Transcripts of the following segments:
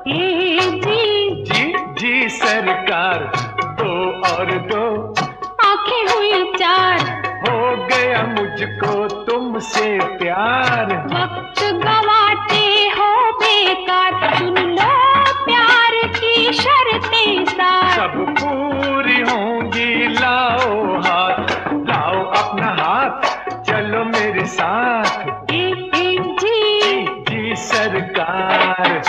जी जी जी सरकार, दो और दो आंखें हुई चार, हो गया मुझको तुमसे प्यार। वक्त गवाते हो बेकार, सुन लो प्यार की शर्तें सार। सब पूरी होंगी, लाओ हाथ, लाओ अपना हाथ, चलो मेरे साथ। जी जी सरकार।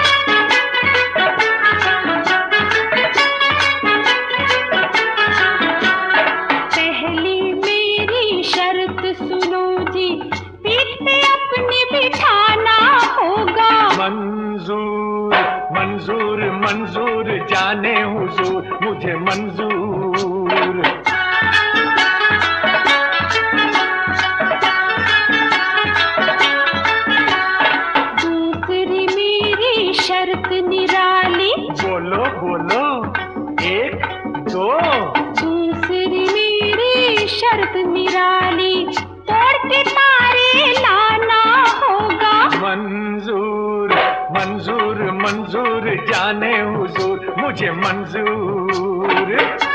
पहली मेरी शर्त सुनो जी, पीठ पे अपनी बिठाना होगा। मंजूर मंजूर मंजूर, जाने हुजूर मुझे मंजूर। दूसरी मेरी शर्त निराली, बोलो बोलो, एक दो। दूसरी मेरी शर्त निराली, तोड़ के तारे लाना होगा। मंजूर मंजूर मंजूर, जाने हुजूर मुझे मंजूर।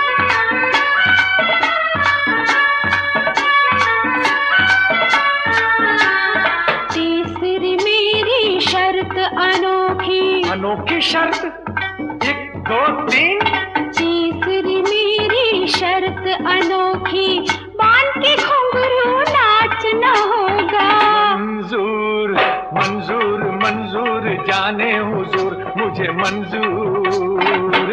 तीसरी मेरी शर्त अनोखी, अनोखी शर्त, एक दो तीन। तीसरी मेरी शर्त अनोखी, बांध के घुंघरू नाचना होगा। मंजूर मंजूर मंजूर, जाने हुजूर मुझे मंजूर।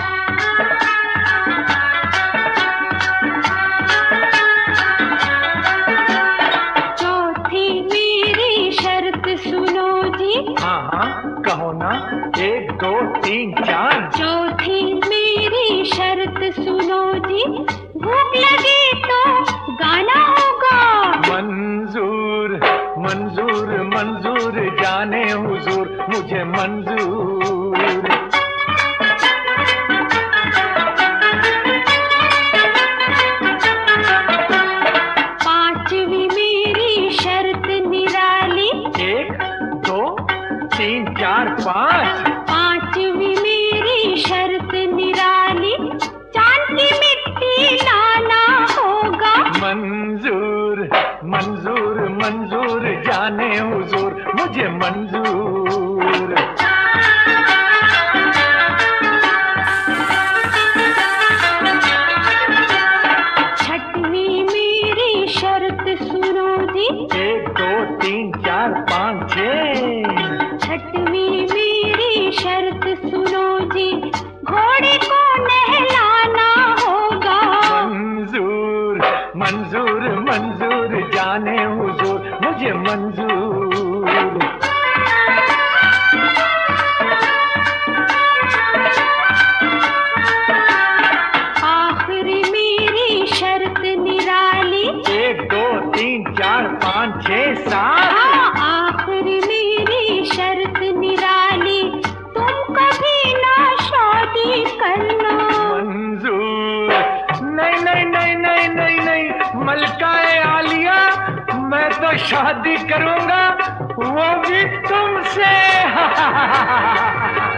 चौथी मेरी शर्त सुनो जी, हाँ हाँ कहो ना, एक दो तीन चार। चौथी मेरी शर्त सुनो जी, भूख लगी तो गाना होगा। मंजूर मंजूर मंजूर, जाने हुजूर मुझे मंजूर। पांचवी मेरी शर्त निराली, एक दो तीन चार पाँच। पांचवी मेरी शर्त निराली, चांद की मिट्टी लाना होगा। मंजूर मंजूर मंजूर, जाने हुजूर मुझे मंजूर। छठवीं मेरी शर्त सुनो जी, एक दो तीन चार पाँच छः। छठवीं मेरी शर्त सुनो जी, घोड़े को नहलाना होगा। मंजूर मंजूर मंजूर, जाने हुजूर मुझे मंजूर। आखिरी मेरी शर्त निराली, एक दो तीन चार पाँच छः सात। हाँ आखिरी मेरी शर्त निराली, तुम कभी ना शादी करना। मंजूर, नहीं नहीं नहीं नहीं नहीं नहीं, मलकाए आलिया, मैं तो शादी करूंगा, वो भी तुमसे।